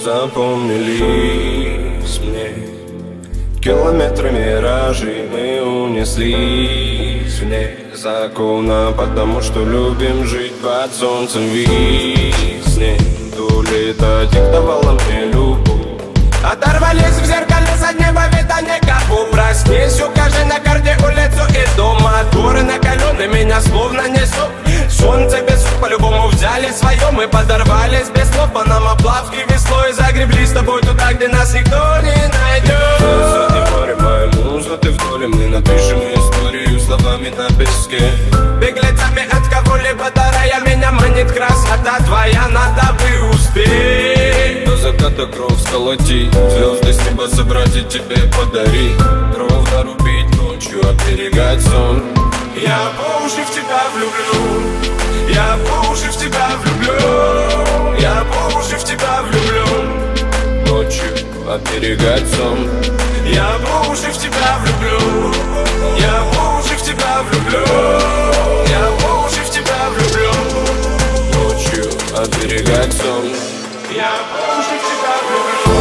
запомнились мне. Километры миражей мы унеслись в ней законно, потому что любим жить под солнцем весны. Лето диктовало мне любовь. Оторвались в зеркале заднего вида никого. Проснись, укажи на карте улицу и дом. Моторы накалены, меня словно несут. Солнце без слов по-любому взяли свое. Мы подорвались без слов, Панама, плавки веслой. Загребли с тобой туда, где нас никто не найдет. Сотни море, моя муза, ты в доле. Мы напишем историю словами на песке. Беглецами от кого-либо дарая, меня манит красота твоя, надо бы успеть. До заката кровь сколотить, звезды с неба собрать и тебе подарить. Ровно рубить ночью, оберегать сон. Я по уши в тебя влюблю, я по уши в тебя влюблю, я по уши в тебя влюблю. Ночью оберегать сон. Я по уши в тебя влюблю, я по уши в тебя влюблю, я по уши в тебя влюблю. Ночью оберегать сон. Я по уши в тебя влюблю.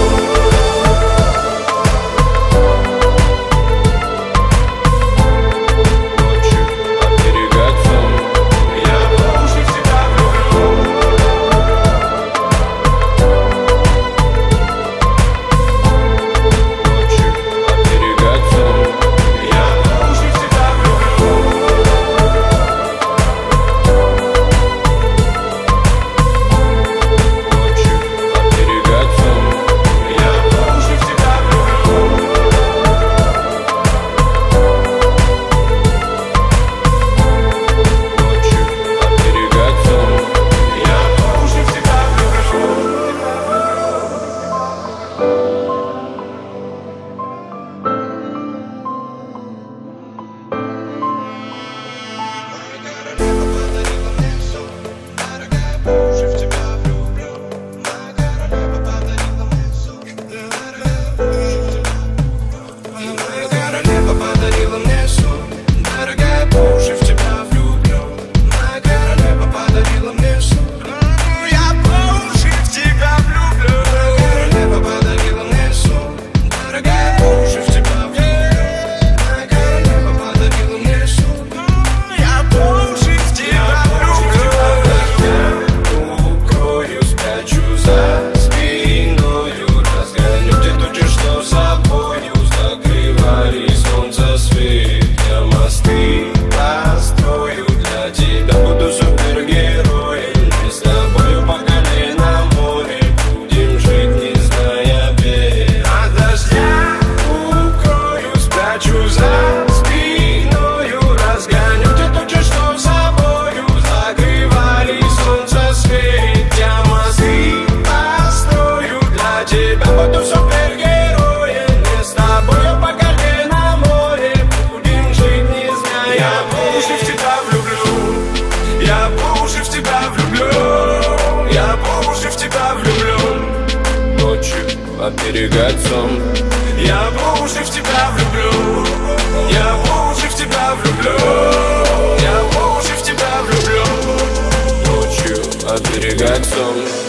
Оберегать сон. Я по уши в тебя влюблю, я по уши в тебя влюблю, я по уши в тебя влюблю. Ночью оберегать сон.